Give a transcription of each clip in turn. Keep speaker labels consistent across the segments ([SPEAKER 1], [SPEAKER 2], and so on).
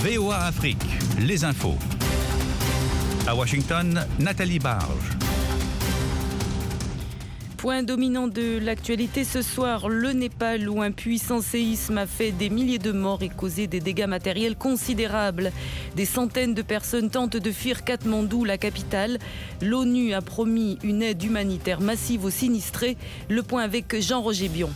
[SPEAKER 1] VOA Afrique, les infos. À Washington, Nathalie Barge.
[SPEAKER 2] Point dominant de l'actualité ce soir, le Népal où un puissant séisme a fait des milliers de morts et causé des dégâts matériels considérables. Des centaines de personnes tentent de fuir Katmandou, la capitale. L'ONU a promis une aide humanitaire massive aux sinistrés. Le point avec Jean-Roger Bion.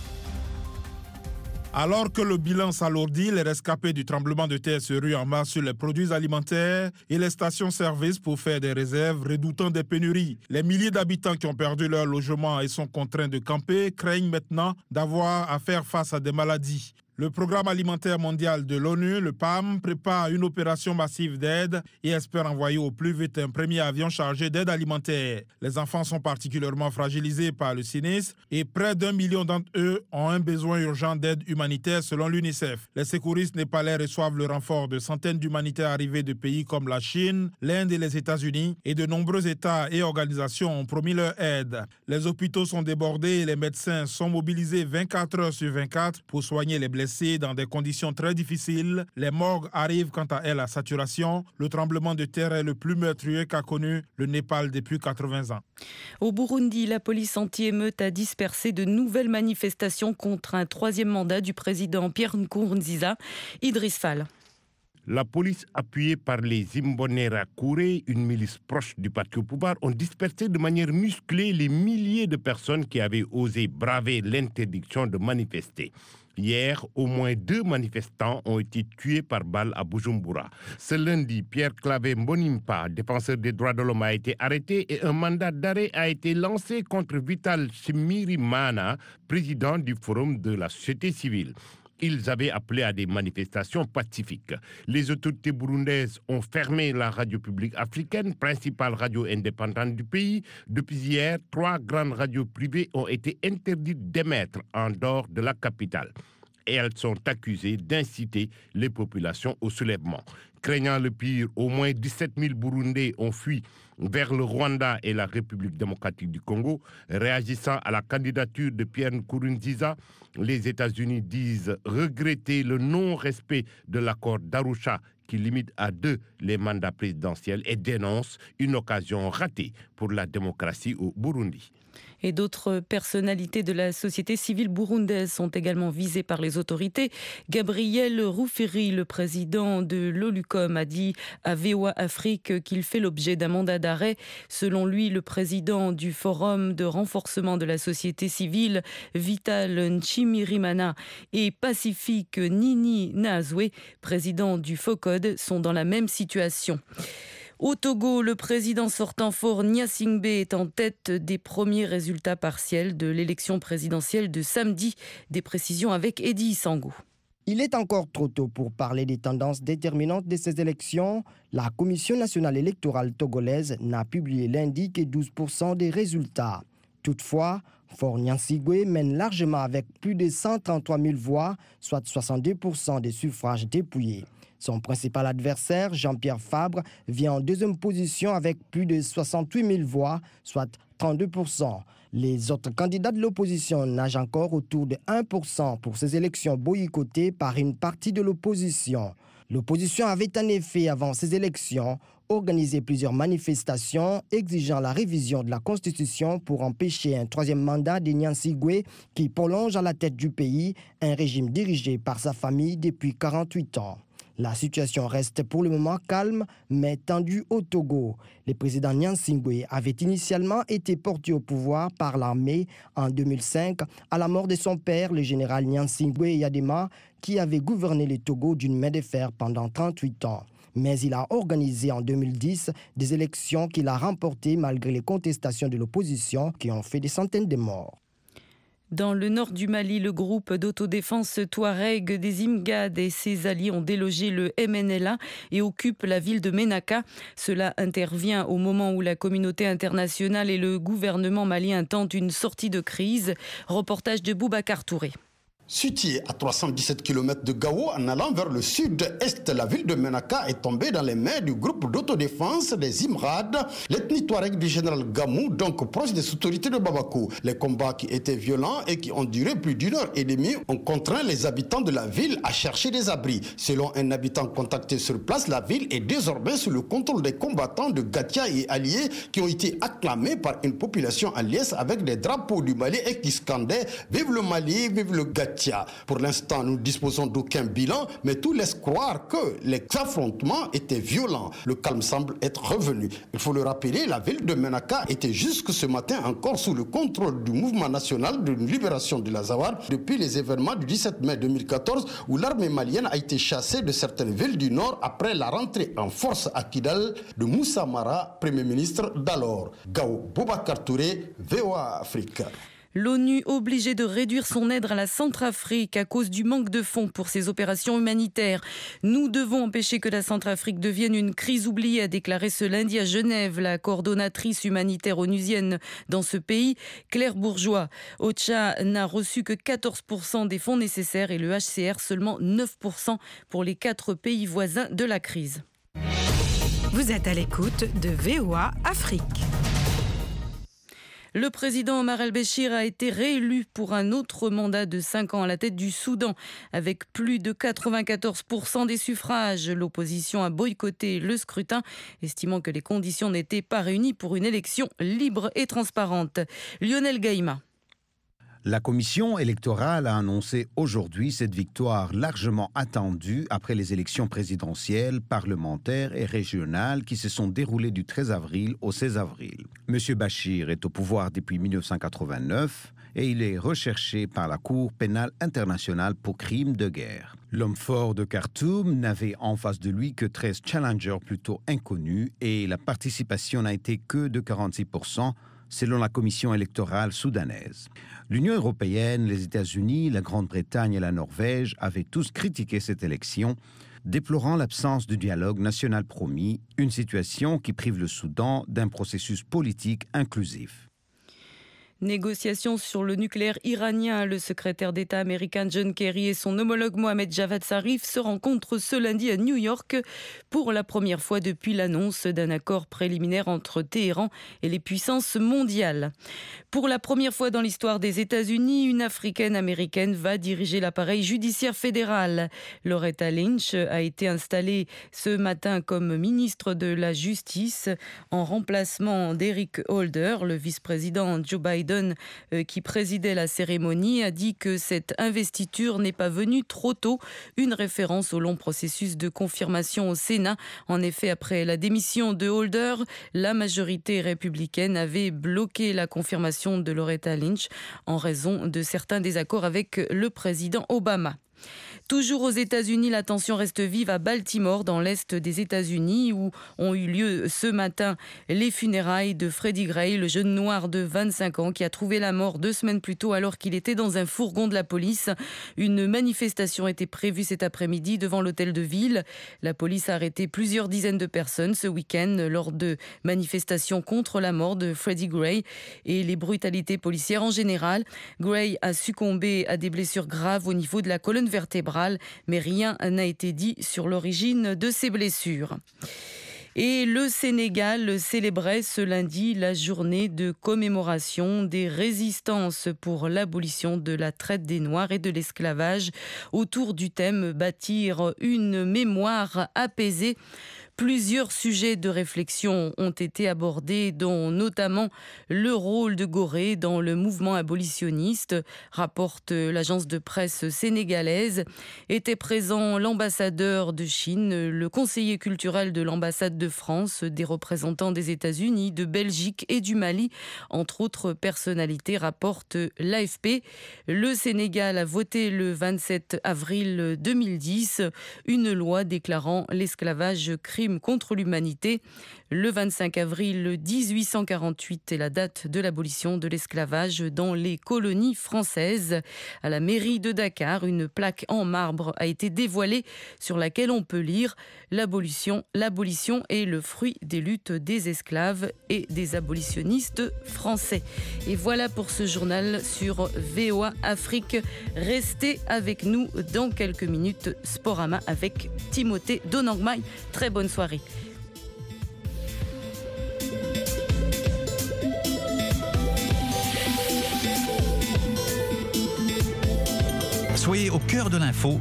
[SPEAKER 3] Alors que le bilan s'alourdit, les rescapés du tremblement de terre se ruent en masse sur les produits alimentaires et les stations-service pour faire des réserves, redoutant des pénuries. Les milliers d'habitants qui ont perdu leur logement et sont contraints de camper craignent maintenant d'avoir à faire face à des maladies. Le Programme alimentaire mondial de l'ONU, le PAM, prépare une opération massive d'aide et espère envoyer au plus vite un premier avion chargé d'aide alimentaire. Les enfants sont particulièrement fragilisés par le sinistre et près d'1 million d'entre eux ont un besoin urgent d'aide humanitaire selon l'UNICEF. Les secouristes népalais reçoivent le renfort de centaines d'humanitaires arrivés de pays comme la Chine, l'Inde et les États-Unis, et de nombreux États et organisations ont promis leur aide. Les hôpitaux sont débordés et les médecins sont mobilisés 24 heures sur 24 pour soigner les blessés dans des conditions très difficiles. Les morgues arrivent quant à elles à saturation. Le tremblement de terre est le plus meurtrier qu'a connu le Népal depuis 80 ans.
[SPEAKER 2] Au Burundi, la police anti-émeute a dispersé de nouvelles manifestations contre un troisième mandat du président Pierre Nkurunziza. Idriss Fall.
[SPEAKER 4] La police, appuyée par les Imbonerakure, une milice proche du parti au pouvoir, ont dispersé de manière musclée les milliers de personnes qui avaient osé braver l'interdiction de manifester. Hier, au moins 2 manifestants ont été tués par balle à Bujumbura. Ce lundi, Pierre Claver Mbonimpa, défenseur des droits de l'homme, a été arrêté et un mandat d'arrêt a été lancé contre Vital Shimirimana, président du Forum de la société civile. Ils avaient appelé à des manifestations pacifiques. Les autorités burundaises ont fermé la radio publique africaine, principale radio indépendante du pays. Depuis hier, 3 grandes radios privées ont été interdites d'émettre en dehors de la capitale. Et elles sont accusées d'inciter les populations au soulèvement. Craignant le pire, au moins 17 000 Burundais ont fui vers le Rwanda et la République démocratique du Congo. Réagissant à la candidature de Pierre Nkurunziza, les États-Unis disent regretter le non-respect de l'accord d'Arusha qui limite à 2 les mandats présidentiels et dénoncent une occasion ratée pour la démocratie au Burundi.
[SPEAKER 2] Et d'autres personnalités de la société civile burundaise sont également visées par les autorités. Gabriel Rufiri, le président de l'OLUCOM, a dit à VOA Afrique qu'il fait l'objet d'un mandat d'arrêt. Selon lui, le président du Forum de renforcement de la société civile, Vital Nchimirimana, et Pacifique Nini Nazwe, président du FOCOD, sont dans la même situation. Au Togo, le président sortant Faure Gnassingbé est en tête des premiers résultats partiels de l'élection présidentielle de samedi. Des précisions avec Eddy Sangou.
[SPEAKER 5] Il est encore trop tôt pour parler des tendances déterminantes de ces élections. La Commission nationale électorale togolaise n'a publié lundi que 12% des résultats. Toutefois, Faure Gnassingbé mène largement avec plus de 133 000 voix, soit 62% des suffrages dépouillés. Son principal adversaire, Jean-Pierre Fabre, vient en deuxième position avec plus de 68 000 voix, soit 32%. Les autres candidats de l'opposition nagent encore autour de 1% pour ces élections boycottées par une partie de l'opposition. L'opposition avait en effet, avant ces élections, organisé plusieurs manifestations exigeant la révision de la Constitution pour empêcher un troisième mandat de Gnassingbé qui prolonge à la tête du pays un régime dirigé par sa famille depuis 48 ans. La situation reste pour le moment calme, mais tendue au Togo. Le président Gnassingbé avait initialement été porté au pouvoir par l'armée en 2005 à la mort de son père, le général Gnassingbé Yadema, qui avait gouverné le Togo d'une main de fer pendant 38 ans. Mais il a organisé en 2010 des élections qu'il a remportées malgré les contestations de l'opposition qui ont fait des centaines de morts.
[SPEAKER 2] Dans le nord du Mali, le groupe d'autodéfense Touareg des Imgad et ses alliés ont délogé le MNLA et occupent la ville de Ménaka. Cela intervient au moment où la communauté internationale et le gouvernement malien tentent une sortie de crise. Reportage de Boubacar Touré.
[SPEAKER 6] Située à 317 km de Gao en allant vers le sud-est, la ville de Menaka est tombée dans les mains du groupe d'autodéfense des Imrad, l'ethnie touareg du général Gamou, donc proche des autorités de Bamako. Les combats qui étaient violents et qui ont duré plus d'une heure et demie ont contraint les habitants de la ville à chercher des abris. Selon un habitant contacté sur place, la ville est désormais sous le contrôle des combattants de Gatia et alliés qui ont été acclamés par une population en liesse avec des drapeaux du Mali et qui scandaient « Vive le Mali, vive le Gatia ». Pour l'instant, nous ne disposons d'aucun bilan, mais tout laisse croire que les affrontements étaient violents. Le calme semble être revenu. Il faut le rappeler, la ville de Menaka était jusque ce matin encore sous le contrôle du mouvement national de libération de l'Azawad depuis les événements du 17 mai 2014 où l'armée malienne a été chassée de certaines villes du nord après la rentrée en force à Kidal de Moussa Mara, Premier ministre d'alors. Gao Boubacar Touré, VOA Afrique.
[SPEAKER 2] L'ONU obligée de réduire son aide à la Centrafrique à cause du manque de fonds pour ses opérations humanitaires. Nous devons empêcher que la Centrafrique devienne une crise oubliée, a déclaré ce lundi à Genève la coordonnatrice humanitaire onusienne dans ce pays, Claire Bourgeois. OCHA n'a reçu que 14% des fonds nécessaires et le HCR seulement 9% pour les 4 pays voisins de la crise.
[SPEAKER 7] Vous êtes à l'écoute de VOA Afrique.
[SPEAKER 2] Le président Omar el-Béchir a été réélu pour un autre mandat de 5 ans à la tête du Soudan. Avec plus de 94% des suffrages, l'opposition a boycotté le scrutin, estimant que les conditions n'étaient pas réunies pour une élection libre et transparente. Lionel Gaïma.
[SPEAKER 8] La commission électorale a annoncé aujourd'hui cette victoire largement attendue après les élections présidentielles, parlementaires et régionales qui se sont déroulées du 13 avril au 16 avril. M. Bachir est au pouvoir depuis 1989 et il est recherché par la Cour pénale internationale pour crimes de guerre. L'homme fort de Khartoum n'avait en face de lui que 13 challengers plutôt inconnus et la participation n'a été que de 46%, selon la commission électorale soudanaise. L'Union européenne, les États-Unis, la Grande-Bretagne et la Norvège avaient tous critiqué cette élection, déplorant l'absence de dialogue national promis, une situation qui prive le Soudan d'un processus politique inclusif.
[SPEAKER 2] Négociations sur le nucléaire iranien. Le secrétaire d'État américain John Kerry et son homologue Mohamed Javad Zarif se rencontrent ce lundi à New York pour la première fois depuis l'annonce d'un accord préliminaire entre Téhéran et les puissances mondiales. Pour la première fois dans l'histoire des États-Unis, une Africaine-Américaine va diriger l'appareil judiciaire fédéral. Loretta Lynch a été installée ce matin comme ministre de la Justice en remplacement d'Eric Holder, le vice-président Joe Biden qui présidait la cérémonie, a dit que cette investiture n'est pas venue trop tôt, une référence au long processus de confirmation au Sénat. En effet, après la démission de Holder, la majorité républicaine avait bloqué la confirmation de Loretta Lynch en raison de certains désaccords avec le président Obama. Toujours aux États-Unis, la tension reste vive à Baltimore, dans l'est des États-Unis, où ont eu lieu ce matin les funérailles de Freddie Gray, le jeune noir de 25 ans qui a trouvé la mort 2 semaines plus tôt alors qu'il était dans un fourgon de la police. Une manifestation était prévue cet après-midi devant l'hôtel de ville. La police a arrêté plusieurs dizaines de personnes ce week-end lors de manifestations contre la mort de Freddie Gray et les brutalités policières en général. Gray a succombé à des blessures graves au niveau de la colonne vertébrale, mais rien n'a été dit sur l'origine de ces blessures. Et le Sénégal célébrait ce lundi la journée de commémoration des résistances pour l'abolition de la traite des Noirs et de l'esclavage autour du thème « Bâtir une mémoire apaisée ». Plusieurs sujets de réflexion ont été abordés, dont notamment le rôle de Gorée dans le mouvement abolitionniste, rapporte l'agence de presse sénégalaise. Était présent l'ambassadeur de Chine, le conseiller culturel de l'ambassade de France, des représentants des États-Unis, de Belgique et du Mali, entre autres personnalités, rapporte l'AFP. Le Sénégal a voté le 27 avril 2010 une loi déclarant l'esclavage crime crime contre l'humanité. Le 25 avril 1848 est la date de l'abolition de l'esclavage dans les colonies françaises. À la mairie de Dakar, une plaque en marbre a été dévoilée sur laquelle on peut lire « L'abolition est le fruit des luttes des esclaves et des abolitionnistes français ». Et voilà pour ce journal sur VOA Afrique. Restez avec nous dans quelques minutes. Sporama avec Timothée Donangmai. Très bonne soirée.
[SPEAKER 1] Soyez au cœur de l'info